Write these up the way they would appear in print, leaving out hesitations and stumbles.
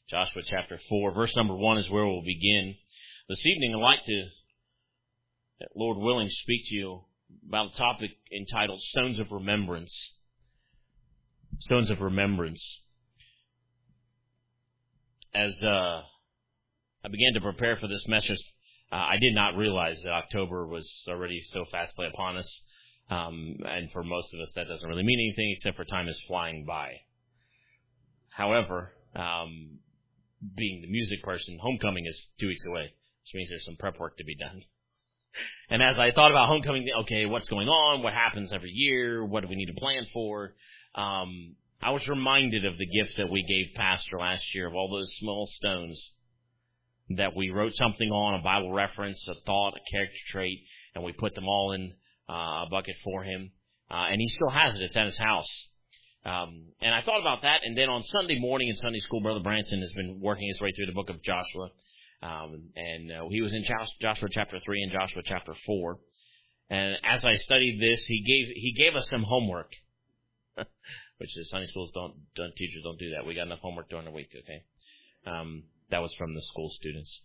Joshua chapter 4, verse number 1 is where we'll begin. This evening I'd like to, Lord willing, speak to you about a topic entitled Stones of Remembrance. Stones of Remembrance. As I began to prepare for this message, I did not realize that October was already so fastly upon us. And for most of us, that doesn't really mean anything except for time is flying by. However, being the music person, homecoming is 2 weeks away, which means there's some prep work to be done. And as I thought about homecoming, okay, what's going on? What happens every year? What do we need to plan for? I was reminded of the gift that we gave Pastor last year of all those small stones that we wrote something on, a Bible reference, a thought, a character trait, and we put them all in a bucket for him. And he still has it. It's at his house. And I thought about that, and then on Sunday morning in Sunday school, Brother Branson has been working his way through the book of Joshua. He was in Joshua chapter 3 and Joshua chapter 4. And as I studied this, he gave us some homework, which the Sunday schools teachers don't do that. We got enough homework during the week, okay? That was from the school students.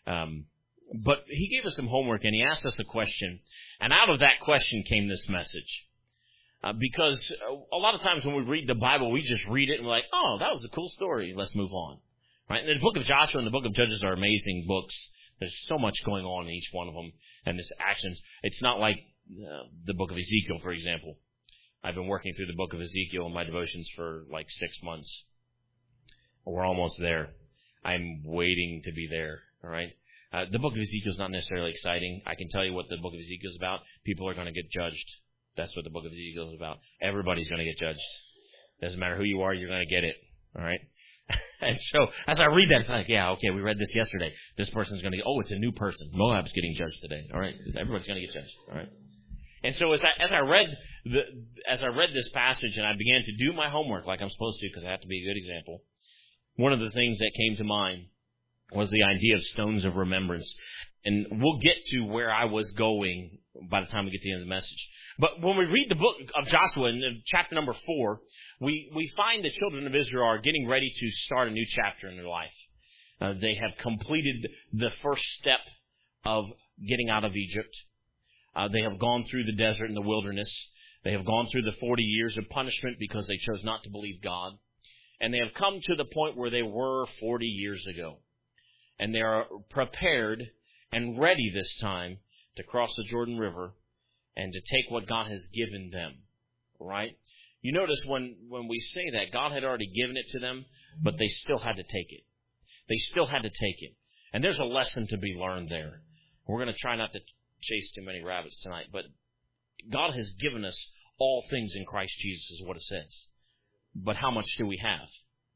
But he gave us some homework, and he asked us a question, and out of that question came this message. Because a lot of times when we read the Bible, we just read it and we're like, oh, that was a cool story. Let's move on. Right? And the book of Joshua and the book of Judges are amazing books. There's so much going on in each one of them and this actions. It's not like the book of Ezekiel, for example. I've been working through the book of Ezekiel in my devotions for like 6 months. We're almost there. I'm waiting to be there. All right? The book of Ezekiel is not necessarily exciting. I can tell you what the book of Ezekiel is about. People are going to get judged. That's what the book of Ezekiel is about. Everybody's going to get judged. Doesn't matter who you are, you're going to get it. All right? And so, as I read that, it's like, yeah, okay, we read this yesterday. This person's going to get, it's a new person. Moab's getting judged today. All right? Everybody's going to get judged. All right? And so, as I read this passage and I began to do my homework like I'm supposed to because I have to be a good example, one of the things that came to mind was the idea of stones of remembrance. And we'll get to where I was going by the time we get to the end of the message. But when we read the book of Joshua in chapter number 4, we find the children of Israel are getting ready to start a new chapter in their life. They have completed the first step of getting out of Egypt. They have gone through the desert and the wilderness. They have gone through the 40 years of punishment because they chose not to believe God. And they have come to the point where they were 40 years ago. And they are prepared and ready this time to cross the Jordan River and to take what God has given them, right? You notice when we say that, God had already given it to them, but they still had to take it. They still had to take it. And there's a lesson to be learned there. We're going to try not to chase too many rabbits tonight, but God has given us all things in Christ Jesus is what it says. But how much do we have?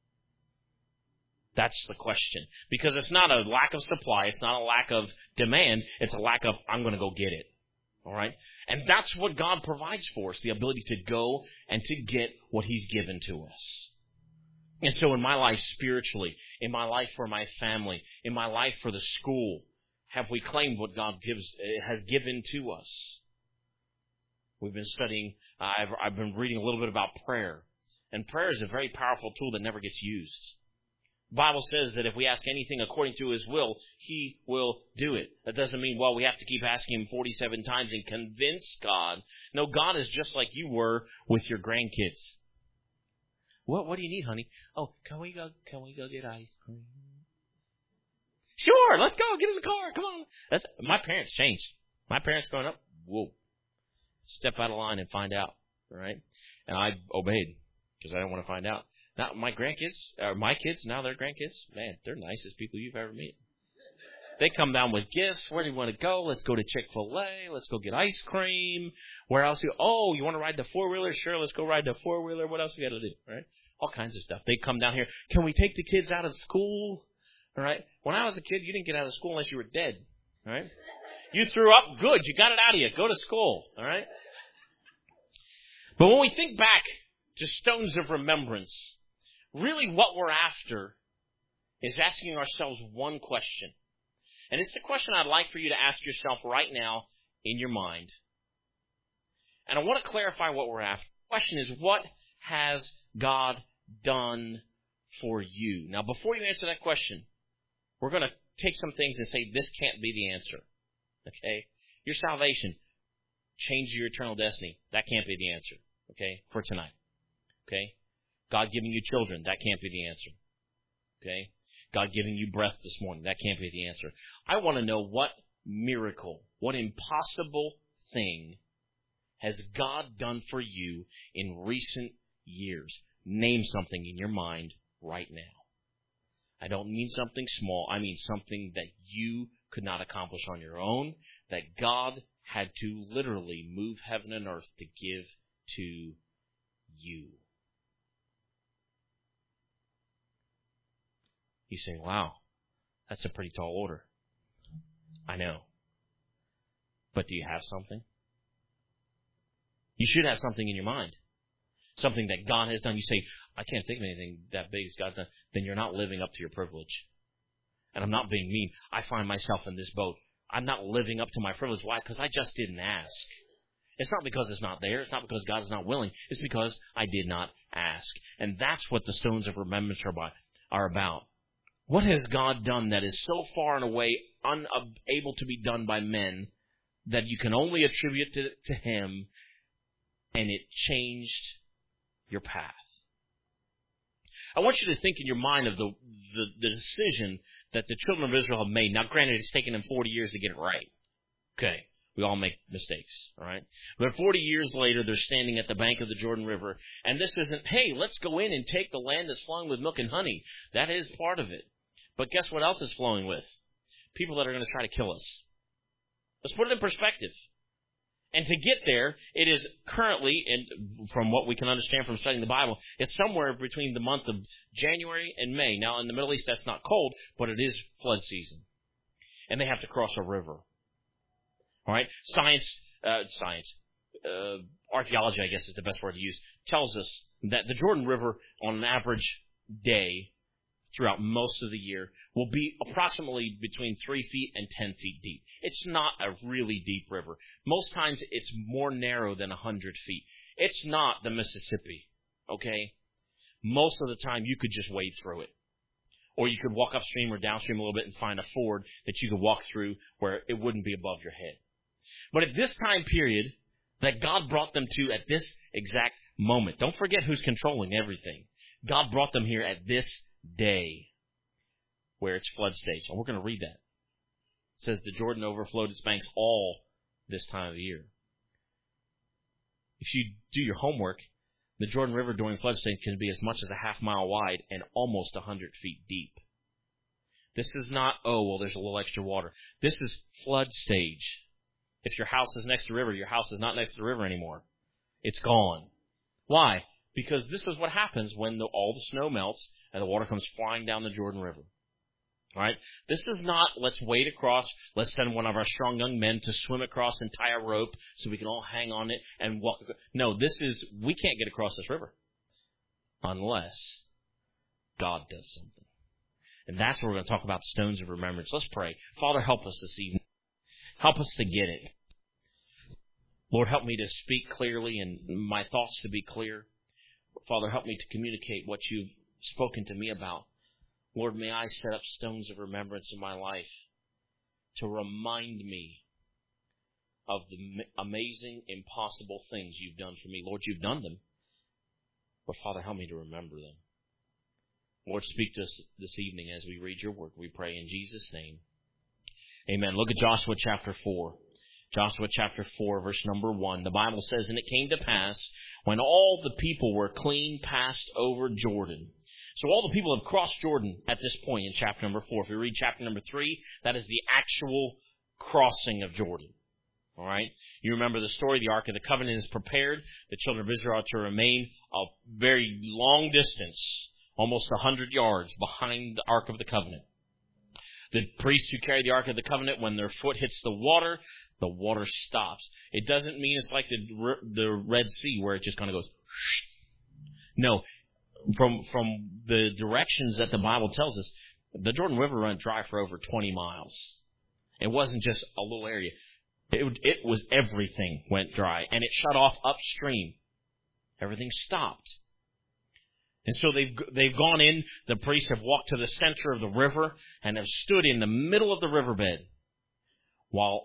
That's the question. Because it's not a lack of supply. It's not a lack of demand. It's a lack of, I'm going to go get it. All right? And that's what God provides for us, the ability to go and to get what He's given to us. And so in my life spiritually, in my life for my family, in my life for the school, have we claimed what God has given to us? We've been studying, I've been reading a little bit about prayer. And prayer is a very powerful tool that never gets used. The Bible says that if we ask anything according to His will, He will do it. That doesn't mean, we have to keep asking Him 47 times and convince God. No, God is just like you were with your grandkids. What do you need, honey? Oh, can we go get ice cream? Sure, let's go. Get in the car. Come on. My parents changed. My parents growing up, step out of line and find out. All right? And I obeyed because I didn't want to find out. Now, my kids, now they're grandkids, man, they're the nicest people you've ever met. They come down with gifts. Where do you want to go? Let's go to Chick-fil-A. Let's go get ice cream. Where else? You want to ride the four-wheeler? Sure, let's go ride the four-wheeler. What else we got to do? Right? All kinds of stuff. They come down here. Can we take the kids out of school? All right? When I was a kid, you didn't get out of school unless you were dead. All right? You threw up, good. You got it out of you. Go to school. All right? But when we think back to stones of remembrance, really what we're after is asking ourselves one question. And it's the question I'd like for you to ask yourself right now in your mind. And I want to clarify what we're after. The question is, what has God done for you? Now, before you answer that question, we're going to take some things and say this can't be the answer. Okay? Your salvation, change your eternal destiny. That can't be the answer. Okay? For tonight. Okay? God giving you children, that can't be the answer. Okay? God giving you breath this morning, that can't be the answer. I want to know what miracle, what impossible thing has God done for you in recent years? Name something in your mind right now. I don't mean something small. I mean something that you could not accomplish on your own, that God had to literally move heaven and earth to give to you. You say, wow, that's a pretty tall order. I know. But do you have something? You should have something in your mind. Something that God has done. You say, I can't think of anything that big as God's done. Then you're not living up to your privilege. And I'm not being mean. I find myself in this boat. I'm not living up to my privilege. Why? Because I just didn't ask. It's not because it's not there. It's not because God is not willing. It's because I did not ask. And that's what the stones of remembrance are about. What has God done that is so far and away unable to be done by men that you can only attribute to Him, and it changed your path? I want you to think in your mind of the decision that the children of Israel have made. Now, granted, it's taken them 40 years to get it right. Okay, we all make mistakes, all right? But 40 years later, they're standing at the bank of the Jordan River, and this isn't, hey, let's go in and take the land that's flowing with milk and honey. That is part of it. But guess what else is flowing with? People that are going to try to kill us. Let's put it in perspective. And to get there, it is currently, and from what we can understand from studying the Bible, it's somewhere between the month of January and May. Now, in the Middle East, that's not cold, but it is flood season. And they have to cross a river. All right? Archaeology, I guess is the best word to use, tells us that the Jordan River, on an average day, throughout most of the year, will be approximately between 3 feet and 10 feet deep. It's not a really deep river. Most times it's more narrow than 100 feet. It's not the Mississippi, okay? Most of the time you could just wade through it. Or you could walk upstream or downstream a little bit and find a ford that you could walk through where it wouldn't be above your head. But at this time period that God brought them to at this exact moment, don't forget who's controlling everything. God brought them here at this day where it's flood stage. And we're going to read that. It says the Jordan overflowed its banks all this time of the year. If you do your homework, the Jordan River during flood stage can be as much as a half mile wide and almost 100 feet deep. This is not, oh, well, there's a little extra water. This is flood stage. If your house is next to the river, your house is not next to the river anymore. It's gone. Why? Because this is what happens when all the snow melts and the water comes flying down the Jordan River. All right? This is not, let's wade across, let's send one of our strong young men to swim across and tie a rope so we can all hang on it and walk. No, this is, we can't get across this river unless God does something. And that's what we're going to talk about, stones of remembrance. Let's pray. Father, help us this evening. Help us to get it. Lord, help me to speak clearly and my thoughts to be clear. Father, help me to communicate what you've spoken to me about. Lord, may I set up stones of remembrance in my life to remind me of the amazing, impossible things you've done for me. Lord, you've done them. But Father, help me to remember them. Lord, speak to us this evening as we read your word. We pray in Jesus' name. Amen. Look at Joshua chapter 4. Joshua chapter 4, verse number 1. The Bible says, and it came to pass, when all the people were clean passed over Jordan. So all the people have crossed Jordan at this point in chapter number 4. If you read chapter number 3, that is the actual crossing of Jordan. All right? You remember the story. The Ark of the Covenant is prepared. The children of Israel are to remain a very long distance, almost 100 yards behind the Ark of the Covenant. The priests who carry the Ark of the Covenant, when their foot hits the water stops. It doesn't mean it's like the Red Sea where it just kind of goes. No, from the directions that the Bible tells us, the Jordan River ran dry for over 20 miles. It wasn't just a little area. It was everything went dry, and it shut off upstream. Everything stopped. And so they've gone in, the priests have walked to the center of the river and have stood in the middle of the riverbed while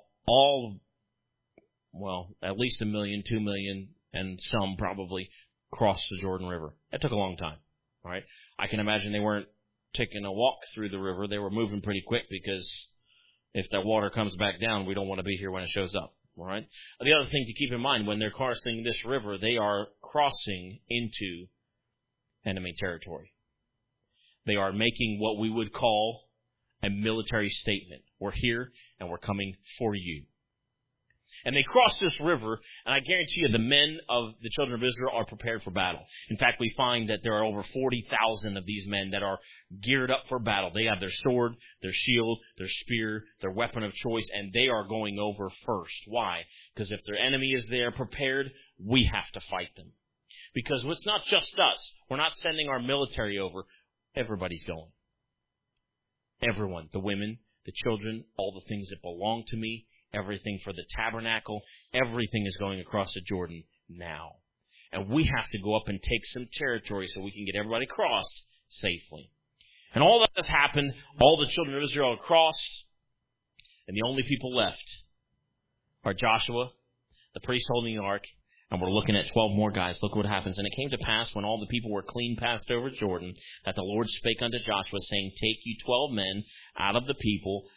at least 1 million, 2 million, and some probably crossed the Jordan River. That took a long time, all right? I can imagine they weren't taking a walk through the river. They were moving pretty quick because if that water comes back down, we don't want to be here when it shows up, all right? The other thing to keep in mind, when they're crossing this river, they are crossing into enemy territory. They are making what we would call a military statement. We're here and we're coming for you. And they cross this river, and I guarantee you the men of the children of Israel are prepared for battle. In fact, we find that there are over 40,000 of these men that are geared up for battle. They have their sword, their shield, their spear, their weapon of choice, and they are going over first. Why? Because if their enemy is there prepared, we have to fight them. Because it's not just us. We're not sending our military over. Everybody's going. Everyone. The women, the children, all the things that belong to me, everything for the tabernacle, everything is going across the Jordan now. And we have to go up and take some territory so we can get everybody crossed safely. And all that has happened. All the children of Israel are crossed. And the only people left are Joshua, the priest holding the ark, and we're looking at 12 more guys. Look what happens. And it came to pass, when all the people were clean passed over Jordan, that the Lord spake unto Joshua, saying, Take you 12 men out of the people,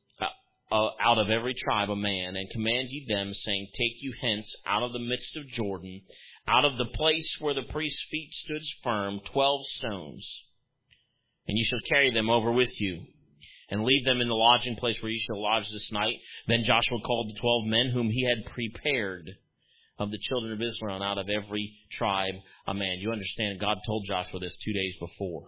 out of every tribe a man, and command ye them, saying, Take you hence out of the midst of Jordan, out of the place where the priest's feet stood firm, 12 stones. And ye shall carry them over with you, and leave them in the lodging place where ye shall lodge this night. Then Joshua called the 12 men whom he had prepared of the children of Israel, and out of every tribe a man. You understand, God told Joshua this 2 days before.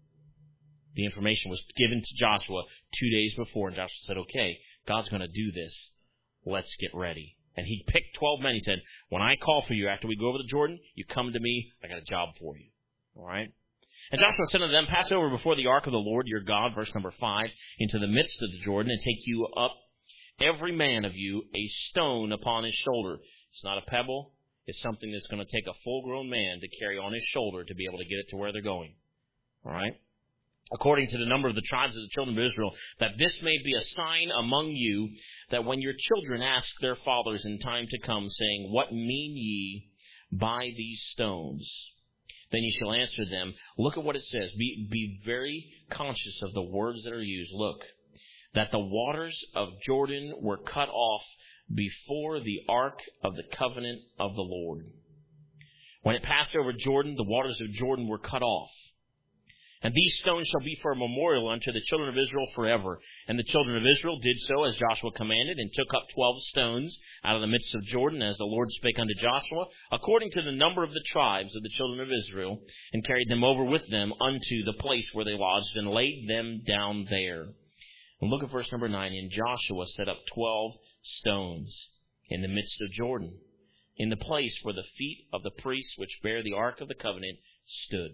The information was given to Joshua 2 days before, and Joshua said, okay, God's going to do this. Let's get ready. And he picked 12 men. He said, when I call for you after we go over the Jordan, you come to me. I got a job for you. All right? And Joshua said unto them, Pass over before the ark of the Lord your God, verse number 5, into the midst of the Jordan, and take you up every man of you a stone upon his shoulder. It's not a pebble. It's something that's going to take a full-grown man to carry on his shoulder to be able to get it to where they're going. All right? According to the number of the tribes of the children of Israel, that this may be a sign among you, that when your children ask their fathers in time to come, saying, What mean ye by these stones? Then ye shall answer them. Look at what it says. Be very conscious of the words that are used. Look, that the waters of Jordan were cut off before the ark of the covenant of the Lord. When it passed over Jordan, the waters of Jordan were cut off. And these stones shall be for a memorial unto the children of Israel forever. And the children of Israel did so as Joshua commanded, and took up 12 stones out of the midst of Jordan, as the Lord spake unto Joshua, according to the number of the tribes of the children of Israel, and carried them over with them unto the place where they lodged, and laid them down there. And look at verse number 9. And Joshua set up 12 stones in the midst of Jordan, in the place where the feet of the priests which bear the ark of the covenant stood.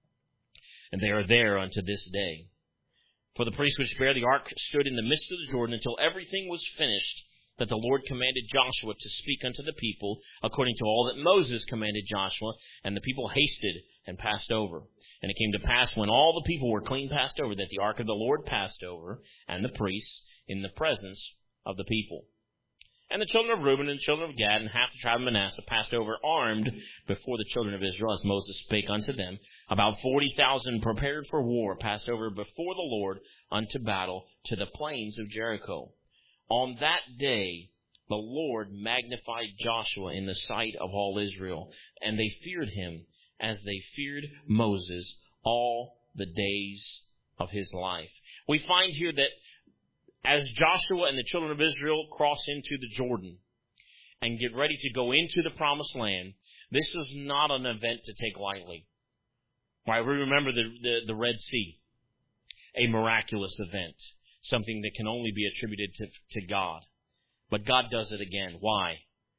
And they are there unto this day. For the priests which bear the ark stood in the midst of the Jordan until everything was finished, that the Lord commanded Joshua to speak unto the people, according to all that Moses commanded Joshua. And the people hasted and passed over. And it came to pass, when all the people were clean passed over, that the ark of the Lord passed over, and the priests, in the presence of the people. And the children of Reuben and the children of Gad and half the tribe of Manasseh passed over armed before the children of Israel, as Moses spake unto them. About 40,000 prepared for war passed over before the Lord unto battle to the plains of Jericho. On that day the Lord magnified Joshua in the sight of all Israel, and they feared him as they feared Moses all the days of his life. We find here that as Joshua and the children of Israel cross into the Jordan and get ready to go into the promised land, this is not an event to take lightly. Right? We remember the Red Sea, a miraculous event, something that can only be attributed to God. But God does it again. Why?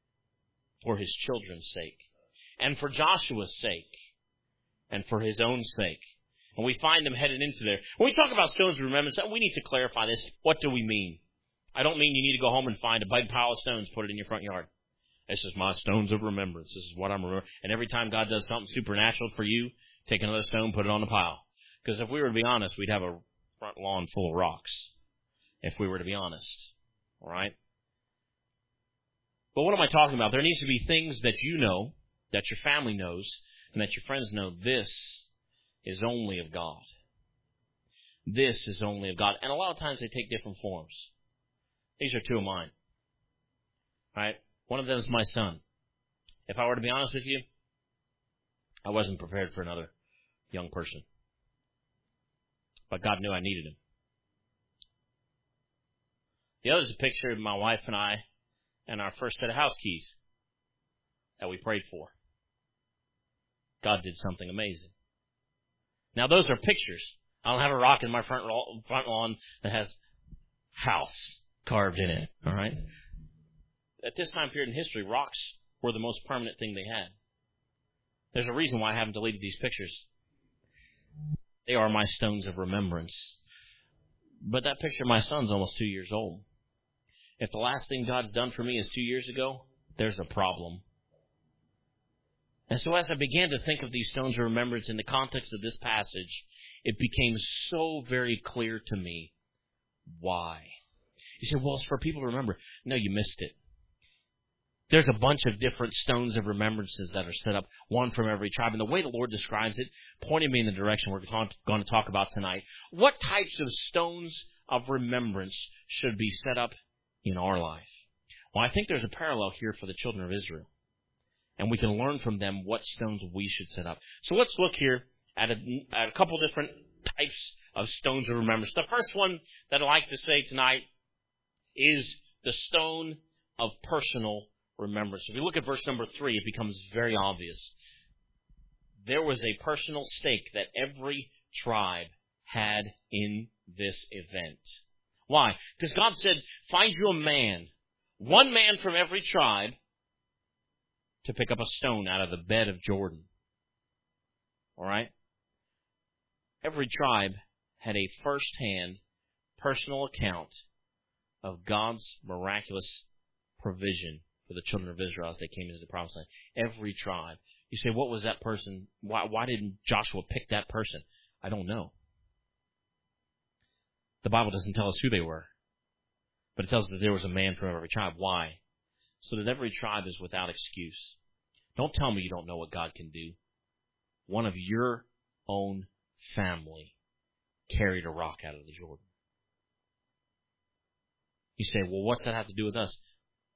For his children's sake, and for Joshua's sake, and for his own sake. And we find them headed into there. When we talk about stones of remembrance, we need to clarify this. What do we mean? I don't mean you need to go home and find a big pile of stones, put it in your front yard. This is my stones of remembrance. This is what I'm remembering. And every time God does something supernatural for you, take another stone, put it on the pile. Because if we were to be honest, we'd have a front lawn full of rocks. If we were to be honest. All right? But what am I talking about? There needs to be things that you know, that your family knows, and that your friends know. This is only of God. This is only of God. And a lot of times they take different forms. These are two of mine. All right? One of them is my son. If I were to be honest with you, I wasn't prepared for another young person. But God knew I needed him. The other is a picture of my wife and I and our first set of house keys that we prayed for. God did something amazing. Now, those are pictures. I don't have a rock in my front lawn that has house carved in it. All right? At this time period in history, rocks were the most permanent thing they had. There's a reason why I haven't deleted these pictures. They are my stones of remembrance. But that picture of my son's almost 2 years old. If the last thing God's done for me is 2 years ago, there's a problem. And so as I began to think of these stones of remembrance in the context of this passage, it became so very clear to me why. You say, well, it's for people to remember. No, you missed it. There's a bunch of different stones of remembrances that are set up, one from every tribe. And the way the Lord describes it pointed me in the direction we're going to talk about tonight. What types of stones of remembrance should be set up in our life? Well, I think there's a parallel here for the children of Israel. And we can learn from them what stones we should set up. So let's look here at a couple different types of stones of remembrance. The first one that I'd like to say tonight is the stone of personal remembrance. If you look at verse number 3, it becomes very obvious. There was a personal stake that every tribe had in this event. Why? Because God said, find you a man, one man from every tribe, to pick up a stone out of the bed of Jordan. All right? Every tribe had a first-hand personal account of God's miraculous provision for the children of Israel as they came into the promised land. Every tribe. You say, what was that person? Why didn't Joshua pick that person? I don't know. The Bible doesn't tell us who they were. But it tells us that there was a man from every tribe. Why? So that every tribe is without excuse. Don't tell me you don't know what God can do. One of your own family carried a rock out of the Jordan. You say, well, what's that have to do with us?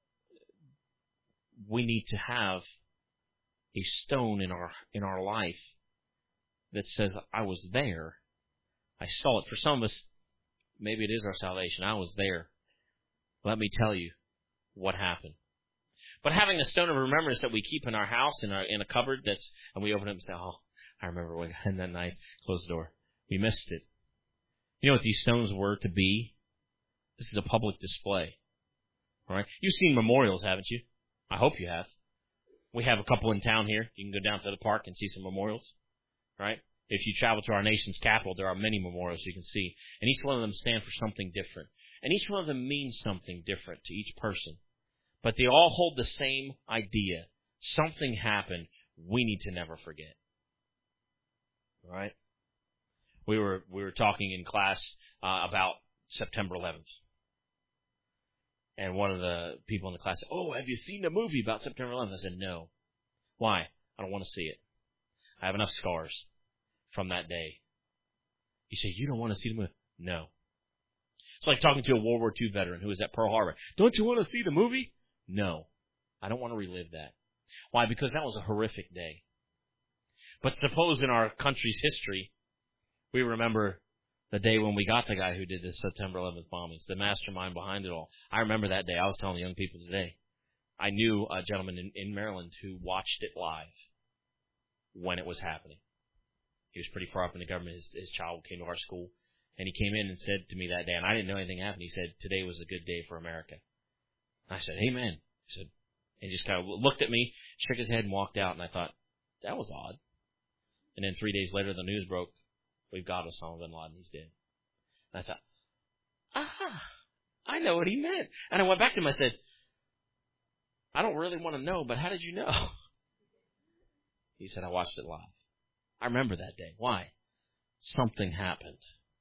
We need to have a stone in our life that says, I was there. I saw it. For some of us, maybe it is our salvation. I was there. Let me tell you what happened. But having a stone of remembrance that we keep in our house, in a cupboard, and we open it and say, oh, I remember when I had that nice, close the door. We missed it. You know what these stones were to be? This is a public display. All right? You've seen memorials, haven't you? I hope you have. We have a couple in town here. You can go down to the park and see some memorials. Right? If you travel to our nation's capital, there are many memorials you can see. And each one of them stand for something different. And each one of them means something different to each person. But they all hold the same idea. Something happened we need to never forget. All right? We were talking in class about September 11th. And one of the people in the class said, oh, have you seen the movie about September 11th? I said, no. Why? I don't want to see it. I have enough scars from that day. You say, you don't want to see the movie? No. It's like talking to a World War II veteran who was at Pearl Harbor. Don't you want to see the movie? No. I don't want to relive that. Why? Because that was a horrific day. But suppose in our country's history, we remember the day when we got the guy who did the September 11th bombings, the mastermind behind it all. I remember that day. I was telling young people today. I knew a gentleman in Maryland who watched it live when it was happening. He was pretty far up in the government. His child came to our school, and he came in and said to me that day, and I didn't know anything happened. He said, today was a good day for America. I said, amen. He said, and he just kind of looked at me, shook his head, and walked out, and I thought, that was odd. And then 3 days later, the news broke, we've got Osama bin Laden, he's dead. And I thought, I know what he meant. And I went back to him, I said, I don't really want to know, but how did you know? He said, I watched it live. I remember that day. Why? Something happened.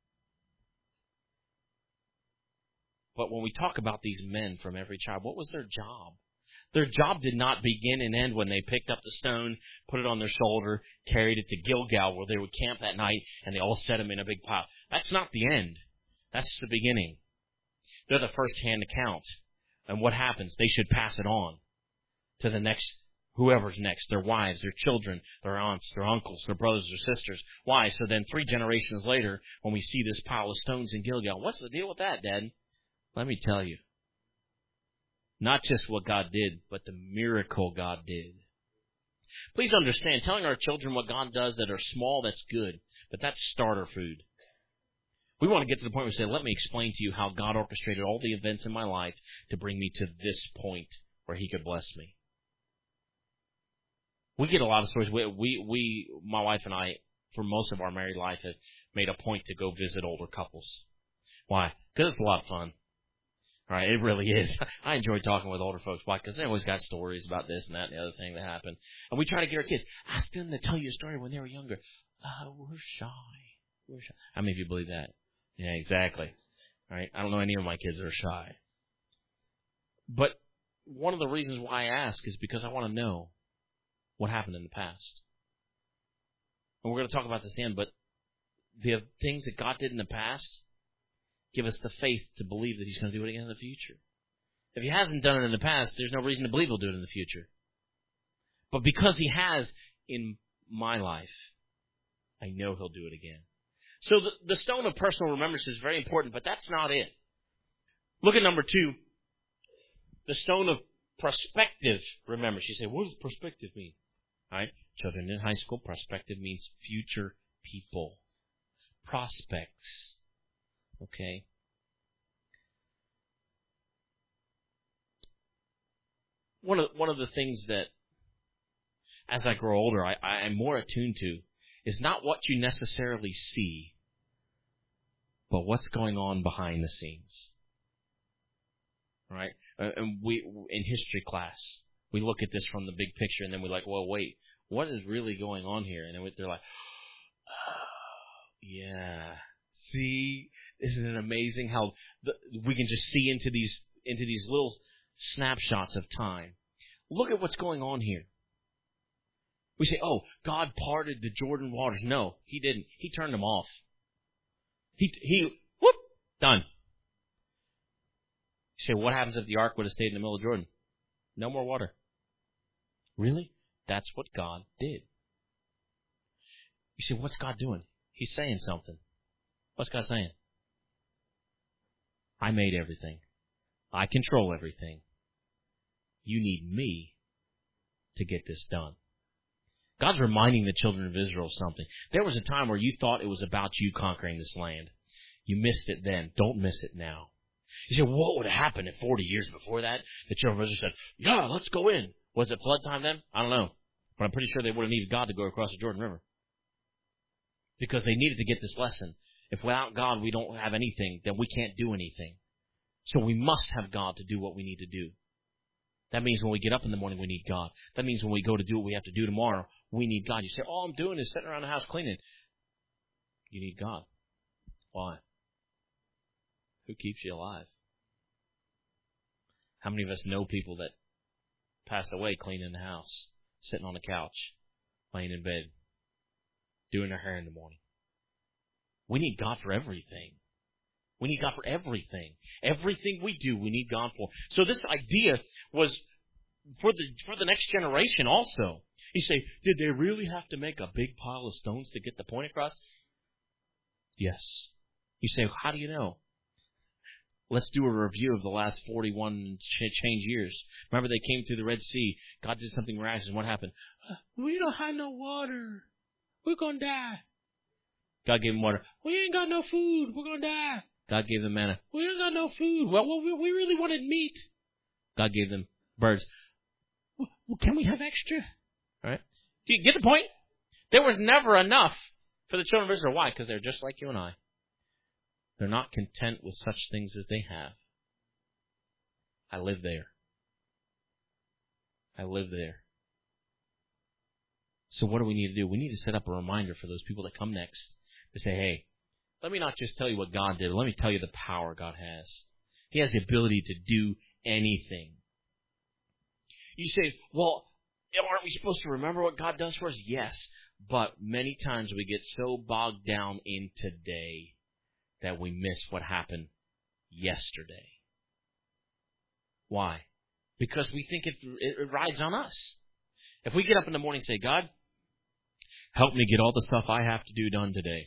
But when we talk about these men from every tribe, what was their job? Their job did not begin and end when they picked up the stone, put it on their shoulder, carried it to Gilgal where they would camp that night, and they all set them in a big pile. That's not the end. That's the beginning. They're the first-hand account. And what happens? They should pass it on to the next, whoever's next, their wives, their children, their aunts, their uncles, their brothers, their sisters. Why? So then 3 generations later, when we see this pile of stones in Gilgal, what's the deal with that, Dad? Let me tell you. Not just what God did, but the miracle God did. Please understand, telling our children what God does that are small, that's good. But that's starter food. We want to get to the point where we say, let me explain to you how God orchestrated all the events in my life to bring me to this point where He could bless me. We get a lot of stories. We, my wife and I, for most of our married life, have made a point to go visit older couples. Why? Because it's a lot of fun. Right, it really is. I enjoy talking with older folks. Why? Because they always got stories about this and that and the other thing that happened. And we try to get our kids, ask them to tell you a story when they were younger. We're shy. How many of you believe that? Yeah, exactly. Right? I don't know any of my kids that are shy. But one of the reasons why I ask is because I want to know what happened in the past. And we're going to talk about this in, but the things that God did in the past give us the faith to believe that He's going to do it again in the future. If He hasn't done it in the past, there's no reason to believe He'll do it in the future. But because He has in my life, I know He'll do it again. So the stone of personal remembrance is very important, but that's not it. Look at number 2. The stone of prospective remembrance. You say, what does prospective mean? All right, children in high school, prospective means future people. Prospects. Okay. One of the things that, as I grow older, I'm more attuned to is not what you necessarily see, but what's going on behind the scenes. Right? And we, in history class, we look at this from the big picture, and then we're like, well, wait, what is really going on here? And then they're like, oh, yeah. See, isn't it amazing how we can just see into these little snapshots of time? Look at what's going on here. We say, oh, God parted the Jordan waters. No, He didn't. He turned them off. Whoop, done. You say, what happens if the ark would have stayed in the middle of Jordan? No more water. Really? That's what God did. You say, what's God doing? He's saying something. What's God saying? I made everything. I control everything. You need me to get this done. God's reminding the children of Israel of something. There was a time where you thought it was about you conquering this land. You missed it then. Don't miss it now. You say, what would have happened if 40 years before that, the children of Israel said, yeah, let's go in. Was it flood time then? I don't know. But I'm pretty sure they would have needed God to go across the Jordan River. Because they needed to get this lesson. If without God we don't have anything, then we can't do anything. So we must have God to do what we need to do. That means when we get up in the morning, we need God. That means when we go to do what we have to do tomorrow, we need God. You say, all I'm doing is sitting around the house cleaning. You need God. Why? Who keeps you alive? How many of us know people that passed away cleaning the house, sitting on the couch, laying in bed, doing their hair in the morning? We need God for everything. We need God for everything. Everything we do, we need God for. So this idea was for the next generation also. You say, did they really have to make a big pile of stones to get the point across? Yes. You say, how do you know? Let's do a review of the last 41 change years. Remember they came through the Red Sea. God did something miraculous. And what happened? We don't have no water. We're going to die. God gave them water. We ain't got no food. We're going to die. God gave them manna. We ain't got no food. Well, we really wanted meat. God gave them birds. Well, can we have extra? All right. Do you get the point? There was never enough for the children of Israel. Why? Because they're just like you and I. They're not content with such things as they have. I live there. I live there. So what do we need to do? We need to set up a reminder for those people that come next to say, hey, let me not just tell you what God did. Let me tell you the power God has. He has the ability to do anything. You say, well, aren't we supposed to remember what God does for us? Yes, but many times we get so bogged down in today that we miss what happened yesterday. Why? Because we think it rides on us. If we get up in the morning and say, God, help me get all the stuff I have to do done today.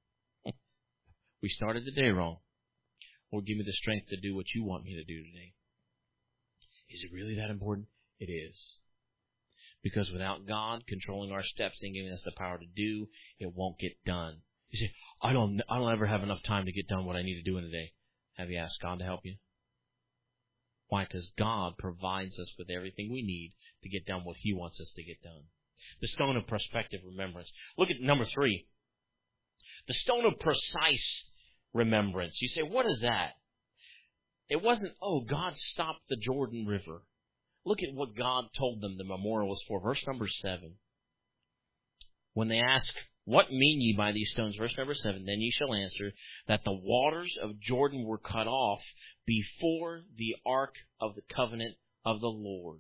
We started the day wrong. Lord, give me the strength to do what you want me to do today. Is it really that important? It is. Because without God controlling our steps and giving us the power to do, it won't get done. You say, I don't ever have enough time to get done what I need to do in a day. Have you asked God to help you? Why? Because God provides us with everything we need to get done what He wants us to get done. The stone of prospective remembrance. Look at number 3. The stone of precise remembrance. You say, what is that? It wasn't, God stopped the Jordan River. Look at what God told them the memorial was for. Verse number 7. When they ask, what mean ye by these stones? Verse number 7. Then ye shall answer that the waters of Jordan were cut off before the ark of the covenant of the Lord.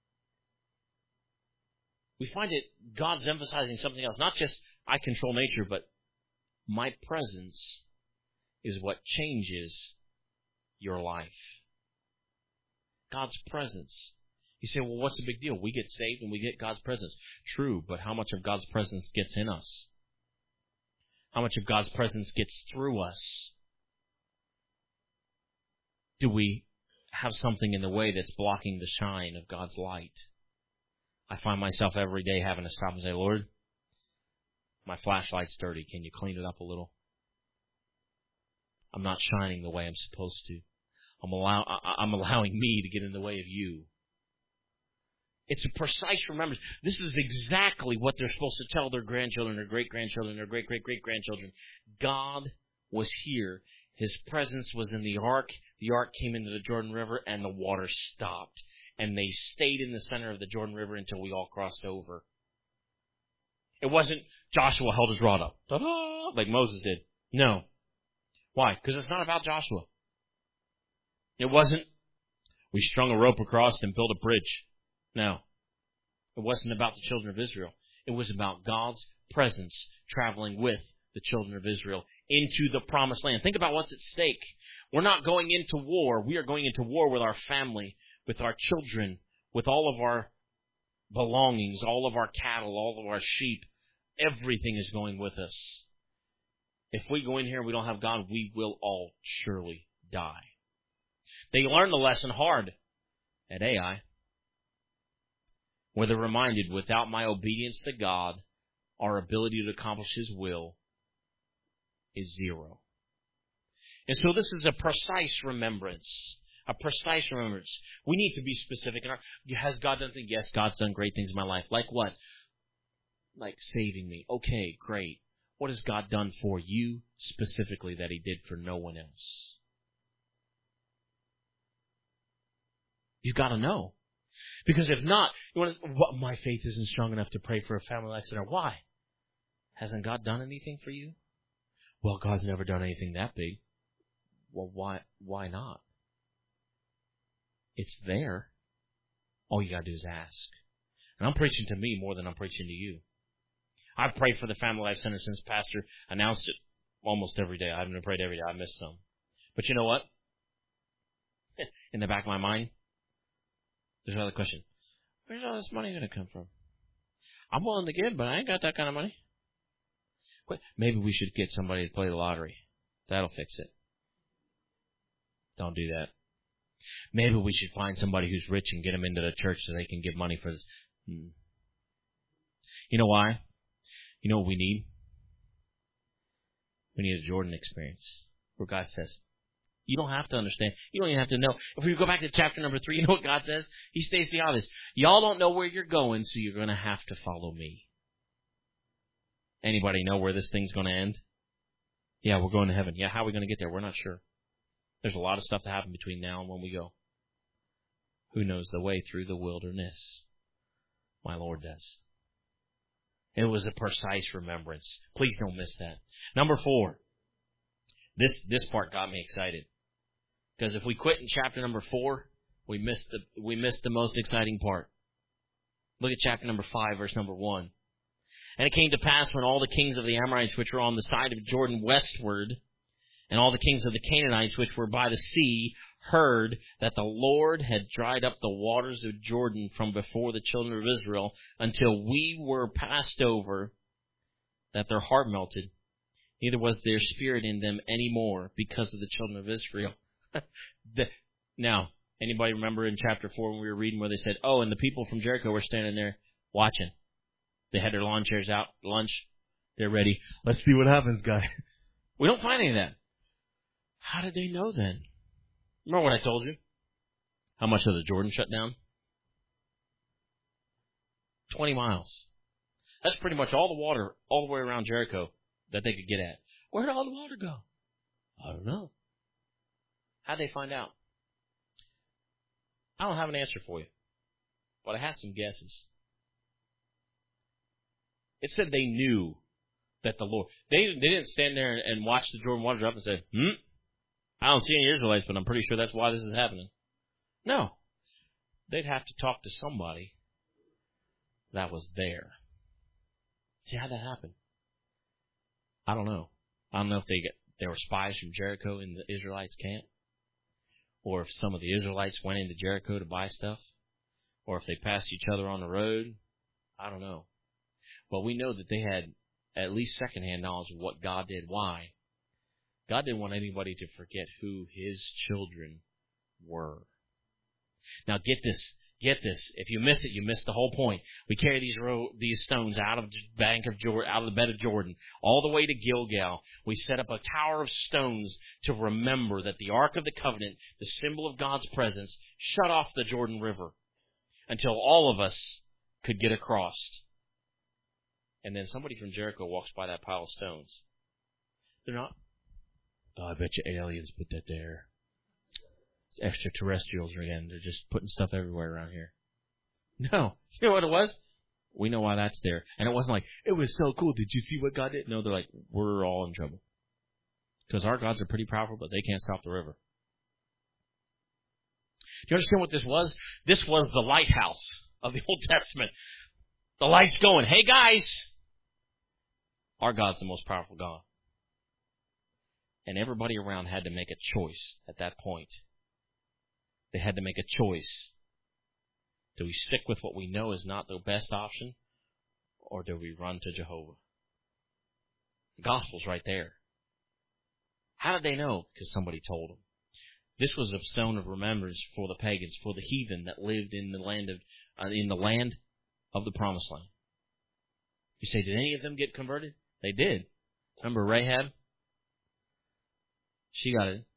We find it, God's emphasizing something else. Not just, I control nature, but my presence is what changes your life. God's presence. You say, well, what's the big deal? We get saved and we get God's presence. True, but how much of God's presence gets in us? How much of God's presence gets through us? Do we have something in the way that's blocking the shine of God's light? I find myself every day having to stop and say, Lord, my flashlight's dirty. Can you clean it up a little? I'm not shining the way I'm supposed to. I'm allowing me to get in the way of you. It's a precise remembrance. This is exactly what they're supposed to tell their grandchildren, their great-grandchildren, their great-great-great-grandchildren. God was here. His presence was in the ark. The ark came into the Jordan River, and the water stopped. And they stayed in the center of the Jordan River until we all crossed over. It wasn't Joshua held his rod up, ta-da, like Moses did. No. Why? Because it's not about Joshua. It wasn't, we strung a rope across and built a bridge. No. It wasn't about the children of Israel. It was about God's presence traveling with the children of Israel into the promised land. Think about what's at stake. We're not going into war. We are going into war with our family, with our children, with all of our belongings, all of our cattle, all of our sheep. Everything is going with us. If we go in here and we don't have God, we will all surely die. They learned the lesson hard at Ai, where they're reminded, without my obedience to God, our ability to accomplish His will is zero. And so this is a precise remembrance. A precise remembrance. We need to be specific. Has God done things? Yes, God's done great things in my life. Like what? Like saving me. Okay, great. What has God done for you specifically that He did for no one else? You've got to know. Because if not, my faith isn't strong enough to pray for a family like that. Why? Hasn't God done anything for you? Well, God's never done anything that big. Well, why not? It's there. All you got to do is ask. And I'm preaching to me more than I'm preaching to you. I've prayed for the Family Life Center since Pastor announced it almost every day. I haven't prayed every day. I missed some. But you know what? In the back of my mind, there's another question. Where's all this money going to come from? I'm willing to give, but I ain't got that kind of money. Maybe we should get somebody to play the lottery. That'll fix it. Don't do that. Maybe we should find somebody who's rich and get them into the church so they can give money for this. You know why? You know what we need? We need a Jordan experience where God says, you don't have to understand. You don't even have to know. If we go back to chapter number 3, you know what God says? He states the obvious. Y'all don't know where you're going, so you're going to have to follow me. Anybody know where this thing's going to end? Yeah, we're going to heaven. Yeah, how are we going to get there? We're not sure. There's a lot of stuff to happen between now and when we go. Who knows the way through the wilderness? My Lord does. It was a precise remembrance. Please don't miss that. Number 4. This part got me excited. Because if we quit in chapter number 4, we missed the most exciting part. Look at chapter number 5, verse number 1. And it came to pass when all the kings of the Amorites which were on the side of Jordan westward, and all the kings of the Canaanites which were by the sea, heard that the Lord had dried up the waters of Jordan from before the children of Israel until we were passed over, that their heart melted, neither was there spirit in them any more because of the children of Israel. Now, anybody remember in chapter 4 when we were reading where they said, and the people from Jericho were standing there watching. They had their lawn chairs out, lunch, they're ready. Let's see what happens, guy. We don't find any of that. How did they know then? Remember what I told you? How much of the Jordan shut down? 20 miles. That's pretty much all the water all the way around Jericho that they could get at. Where did all the water go? I don't know. How'd they find out? I don't have an answer for you, but I have some guesses. It said they knew that the Lord... They didn't stand there and watch the Jordan water drop and say, I don't see any Israelites, but I'm pretty sure that's why this is happening. No. They'd have to talk to somebody that was there. See, how'd that happen? I don't know. I don't know if there were spies from Jericho in the Israelites' camp, or if some of the Israelites went into Jericho to buy stuff, or if they passed each other on the road. I don't know. But we know that they had at least secondhand knowledge of what God did. Why? God didn't want anybody to forget who His children were. Now get this. If you miss it, you miss the whole point. We carry these stones out of the bed of Jordan, all the way to Gilgal. We set up a tower of stones to remember that the Ark of the Covenant, the symbol of God's presence, shut off the Jordan River until all of us could get across. And then somebody from Jericho walks by that pile of stones. They're not. I bet you aliens put that there. It's extraterrestrials again. They're just putting stuff everywhere around here. No. You know what it was? We know why that's there. And it wasn't like, it was so cool. Did you see what God did? No, they're like, we're all in trouble. Because our gods are pretty powerful, but they can't stop the river. Do you understand what this was? This was the lighthouse of the Old Testament. The light's going, hey guys! Our God's the most powerful God. And everybody around had to make a choice at that point. They had to make a choice. Do we stick with what we know is not the best option, or do we run to Jehovah? The gospel's right there. How did they know? Because somebody told them. This was a stone of remembrance for the pagans, for the heathen that lived in the land of the Promised Land. You say, did any of them get converted? They did. Remember Rahab? She got it.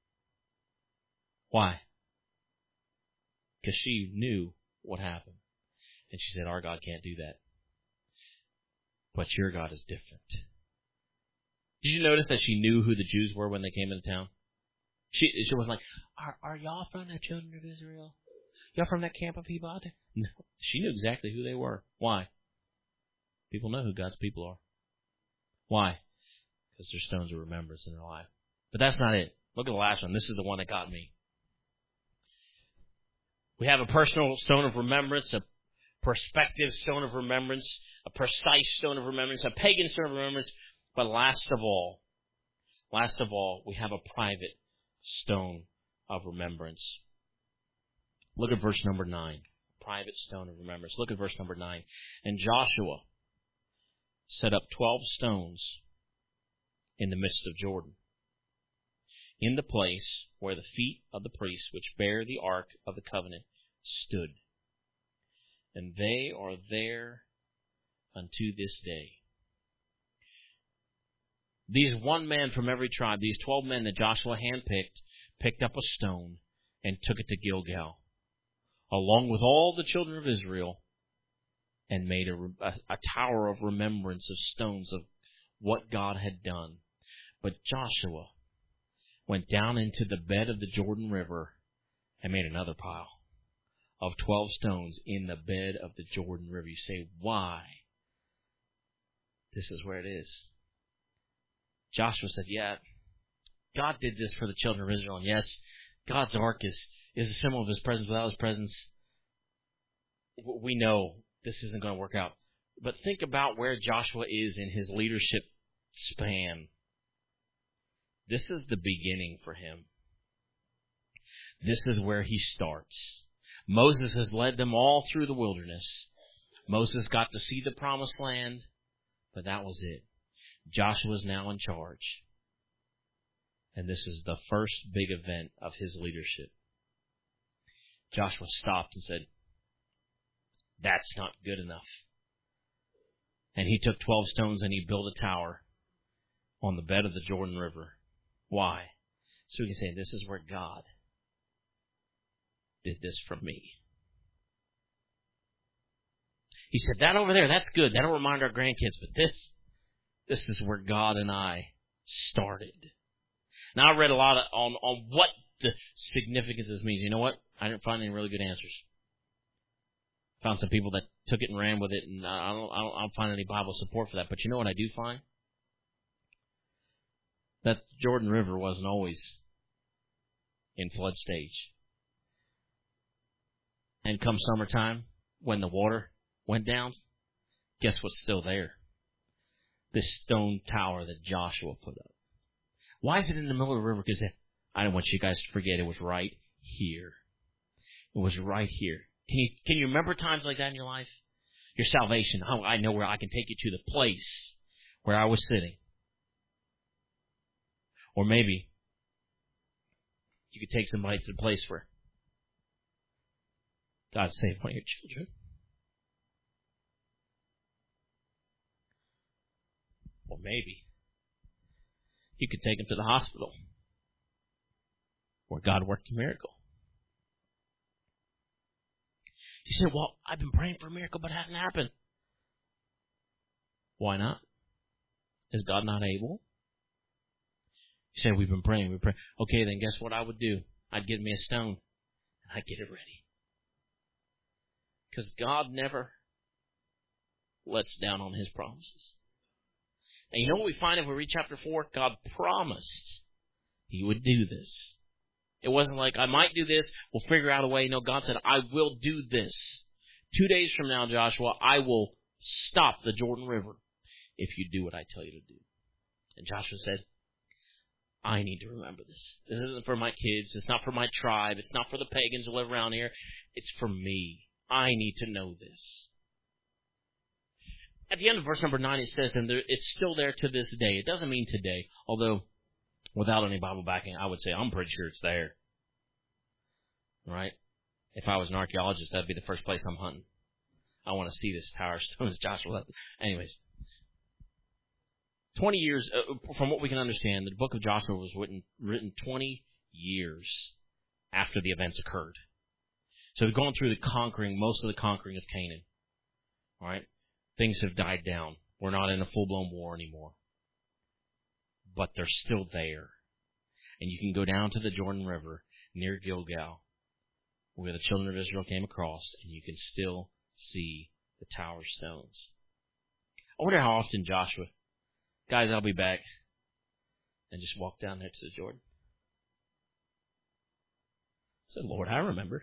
Why? Because she knew what happened. And she said, our God can't do that. But your God is different. Did you notice that she knew who the Jews were when they came into town? She wasn't like, are y'all from the children of Israel? Y'all from that camp of people out there? No. She knew exactly who they were. Why? People know who God's people are. Why? Because there's stones of remembrance in their life. But that's not it. Look at the last one. This is the one that got me. We have a personal stone of remembrance, a prospective stone of remembrance, a precise stone of remembrance, a pagan stone of remembrance. But last of all, we have a private stone of remembrance. Look at verse number 9. Private stone of remembrance. Look at verse number 9. And Joshua set up 12 stones in the midst of Jordan, in the place where the feet of the priests which bear the ark of the covenant stood. And they are there unto this day. These one man from every tribe, these 12 men that Joshua handpicked, picked up a stone and took it to Gilgal, along with all the children of Israel, and made a tower of remembrance of stones of what God had done. But Joshua went down into the bed of the Jordan River and made another pile, of 12 stones in the bed of the Jordan River. You say, why? This is where it is. Joshua said, yeah, God did this for the children of Israel. And yes, God's ark is a symbol of His presence. Without His presence, we know this isn't going to work out. But think about where Joshua is in his leadership span. This is the beginning for him. This is where he starts. Moses has led them all through the wilderness. Moses got to see the promised land, but that was it. Joshua is now in charge. And this is the first big event of his leadership. Joshua stopped and said, that's not good enough. And he took 12 stones and he built a tower on the bed of the Jordan River. Why? So we can say, this is where God did this for me. He said, that over there, that's good. That'll remind our grandkids. But this is where God and I started. Now, I read a lot on what the significance of this means. You know what? I didn't find any really good answers. Found some people that took it and ran with it, and I don't find any Bible support for that. But you know what I do find? That the Jordan River wasn't always in flood stage. And come summertime, when the water went down, guess what's still there? This stone tower that Joshua put up. Why is it in the middle of the river? Because I don't want you guys to forget it was right here. It was right here. Can you remember times like that in your life? Your salvation. Oh, I know where I can take you to the place where I was sitting. Or maybe you could take somebody to the place where God saved one of your children. Or maybe you could take them to the hospital where God worked a miracle. You said, well, I've been praying for a miracle, but it hasn't happened. Why not? Is God not able? You say, we've been praying. Okay, then guess what I would do? I'd get me a stone, and I'd get it ready. Because God never lets down on His promises. And you know what we find if we read chapter 4? God promised He would do this. It wasn't like, I might do this, we'll figure out a way. No, God said, I will do this. 2 days from now, Joshua, I will stop the Jordan River if you do what I tell you to do. And Joshua said, I need to remember this. This isn't for my kids. It's not for my tribe. It's not for the pagans who live around here. It's for me. I need to know this. At the end of verse number 9, it says, and it's still there to this day. It doesn't mean today, although without any Bible backing, I would say I'm pretty sure it's there. Right? If I was an archaeologist, that'd be the first place I'm hunting. I want to see this tower stone as Joshua. Anyways, 20 years, from what we can understand, the book of Joshua was written 20 years after the events occurred. So we've gone through most of the conquering of Canaan. All right? Things have died down. We're not in a full-blown war anymore. But they're still there. And you can go down to the Jordan River near Gilgal, where the children of Israel came across, and you can still see the tower stones. I wonder how often Joshua, guys, I'll be back, and just walk down there to the Jordan. I said, Lord, I remember.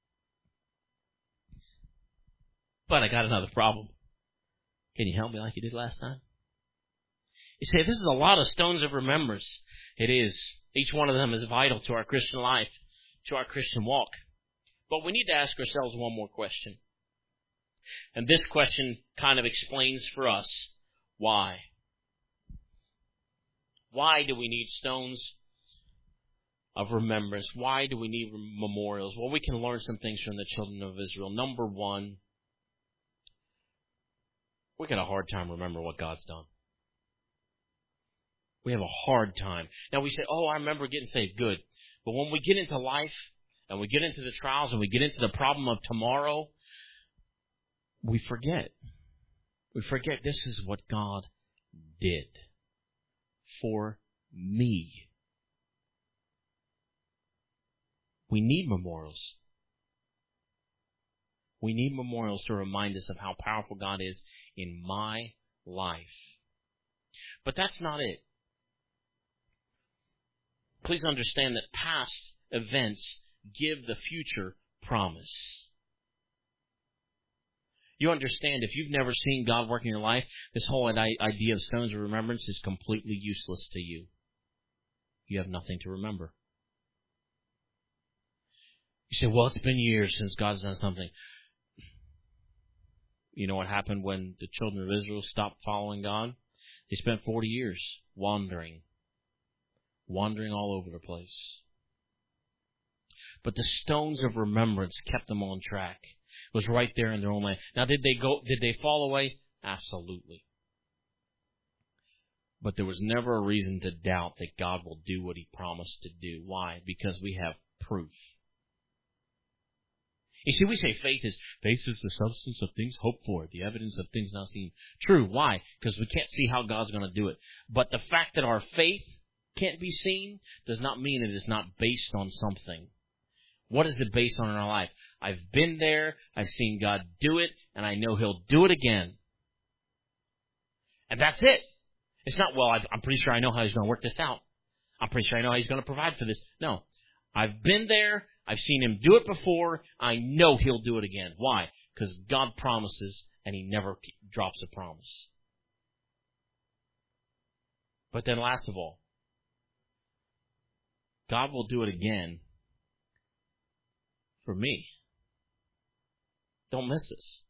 But I got another problem. Can you help me like you did last time? You say, this is a lot of stones of remembrance. It is. Each one of them is vital to our Christian life, to our Christian walk. But we need to ask ourselves one more question. And this question kind of explains for us why. Why do we need stones of remembrance? Why do we need memorials? Well, we can learn some things from the children of Israel. Number one, we got a hard time remembering what God's done. We have a hard time. Now we say, oh, I remember getting saved. Good. But when we get into life and we get into the trials and we get into the problem of tomorrow, we forget. We forget this is what God did for me. We need memorials. We need memorials to remind us of how powerful God is in my life. But that's not it. Please understand that past events give the future promise. You understand, if you've never seen God work in your life, this whole idea of stones of remembrance is completely useless to you. You have nothing to remember. You say, well, it's been years since God's done something. You know what happened when the children of Israel stopped following God? They spent 40 years wandering all over the place. But the stones of remembrance kept them on track. It was right there in their own land. Now, did they fall away? Absolutely. But there was never a reason to doubt that God will do what He promised to do. Why? Because we have proof. You see, we say faith is the substance of things hoped for, the evidence of things not seen. True. Why? Because we can't see how God's going to do it. But the fact that our faith can't be seen does not mean it is not based on something. What is it based on in our life? I've been there, I've seen God do it, and I know He'll do it again. And that's it. It's not, well, I'm pretty sure I know how He's going to work this out. I'm pretty sure I know how He's going to provide for this. No. I've been there, I've seen Him do it before, I know He'll do it again. Why? Because God promises, and He never drops a promise. But then last of all, God will do it again for me. Don't miss this.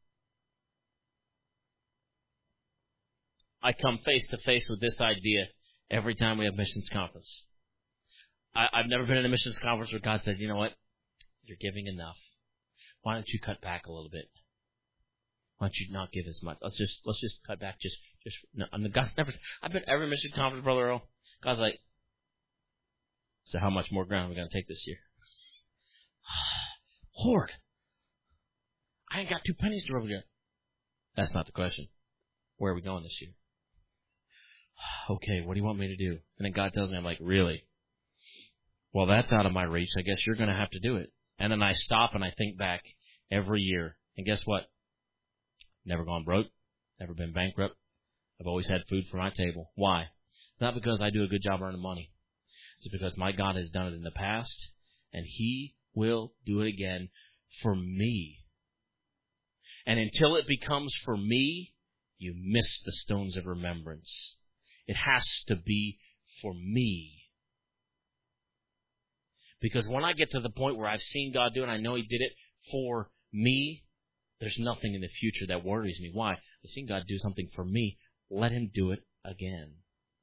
I come face to face with this idea every time we have missions conference. I've never been in a missions conference where God said, you know what? You're giving enough. Why don't you cut back a little bit? Why don't you not give as much? Let's just cut back. No. I mean, God's never. I've been at every mission conference, Brother Earl. God's like, so how much more ground are we going to take this year? Lord, I ain't got 2 pennies to rub together. That's not the question. Where are we going this year? Okay, what do you want me to do? And then God tells me, I'm like, really? Well, that's out of my reach. I guess you're going to have to do it. And then I stop and I think back every year. And guess what? Never gone broke. Never been bankrupt. I've always had food for my table. Why? It's not because I do a good job earning money. It's because my God has done it in the past, and He will do it again for me. And until it becomes for me, you miss the stones of remembrance. It has to be for me. Because when I get to the point where I've seen God do it, I know He did it for me, there's nothing in the future that worries me. Why? I've seen God do something for me. Let Him do it again.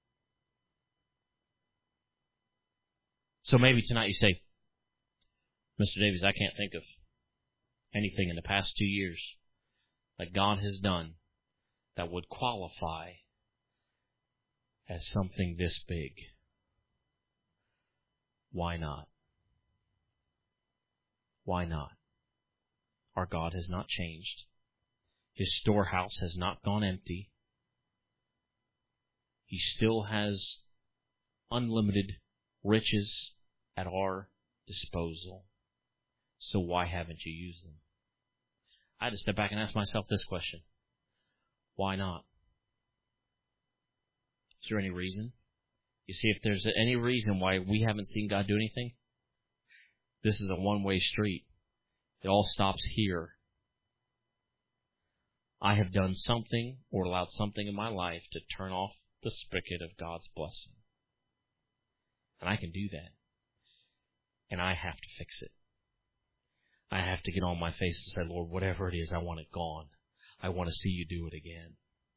So maybe tonight you say, Mr. Davies, I can't think of anything in the past 2 years that God has done that would qualify as something this big. Why not? Why not? Our God has not changed. His storehouse has not gone empty. He still has unlimited riches at our disposal. So why haven't you used them? I had to step back and ask myself this question. Why not? Is there any reason? You see, if there's any reason why we haven't seen God do anything, this is a one-way street. It all stops here. I have done something or allowed something in my life to turn off the spigot of God's blessing. And I can do that. And I have to fix it. I have to get on my face and say, Lord, whatever it is, I want it gone. I want to see you do it again.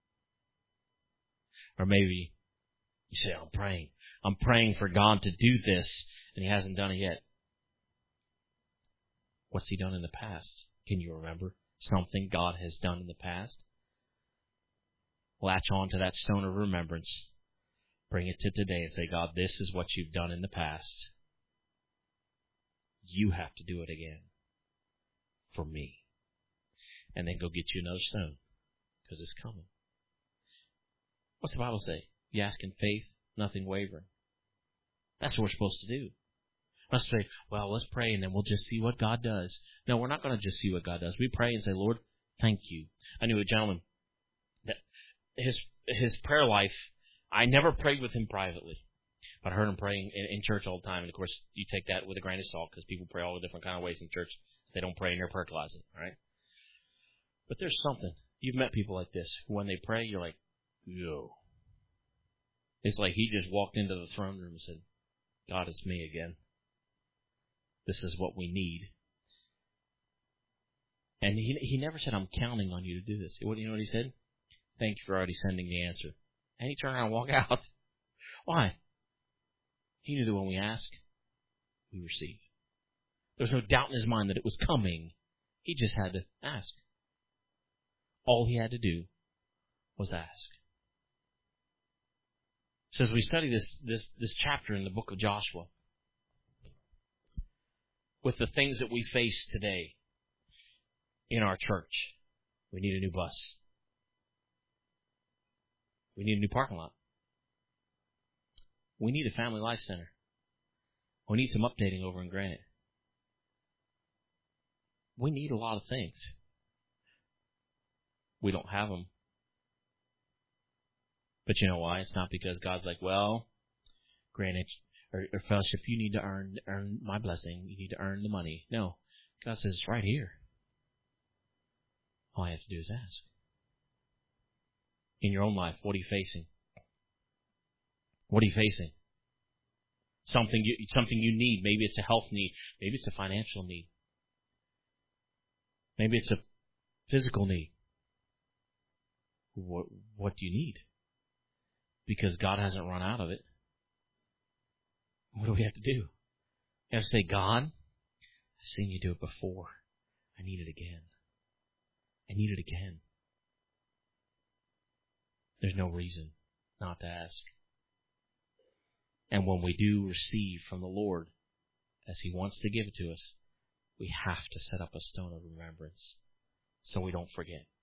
Or maybe you say, I'm praying. I'm praying for God to do this, and He hasn't done it yet. What's He done in the past? Can you remember something God has done in the past? Latch on to that stone of remembrance. Bring it to today and say, God, this is what you've done in the past. You have to do it again for me. And then go get you another stone, because it's coming. What's the Bible say? You ask in faith, nothing wavering. That's what we're supposed to do. Let's say, well, let's pray and then we'll just see what God does. No, we're not going to just see what God does. We pray and say, Lord, thank you. I knew a gentleman that his prayer life, I never prayed with him privately, but I heard him praying in church all the time. And of course, you take that with a grain of salt because people pray all the different kind of ways in church. They don't pray in their prayer closet, right? But there's something. You've met people like this. When they pray, you're like, yo. It's like he just walked into the throne room and said, God, it's me again. This is what we need. And he never said, I'm counting on you to do this. You know what he said? Thank you for already sending the answer. And he turned around and walked out. Why? He knew that when we ask, we receive. There was no doubt in his mind that it was coming. He just had to ask. All he had to do was ask. So as we study this chapter in the book of Joshua, with the things that we face today in our church, we need a new bus. We need a new parking lot. We need a family life center. We need some updating over in Granite. We need a lot of things. We don't have them. But you know why? It's not because God's like, well, Granite or Fellowship, you need to earn my blessing. You need to earn the money. No. God says, it's right here. All I have to do is ask. In your own life, what are you facing? What are you facing? Something you need. Maybe it's a health need. Maybe it's a financial need. Maybe it's a physical need. What do you need? Because God hasn't run out of it. What do we have to do? We have to say, God, I've seen you do it before. I need it again. I need it again. There's no reason not to ask. And when we do receive from the Lord, as He wants to give it to us, we have to set up a stone of remembrance so we don't forget.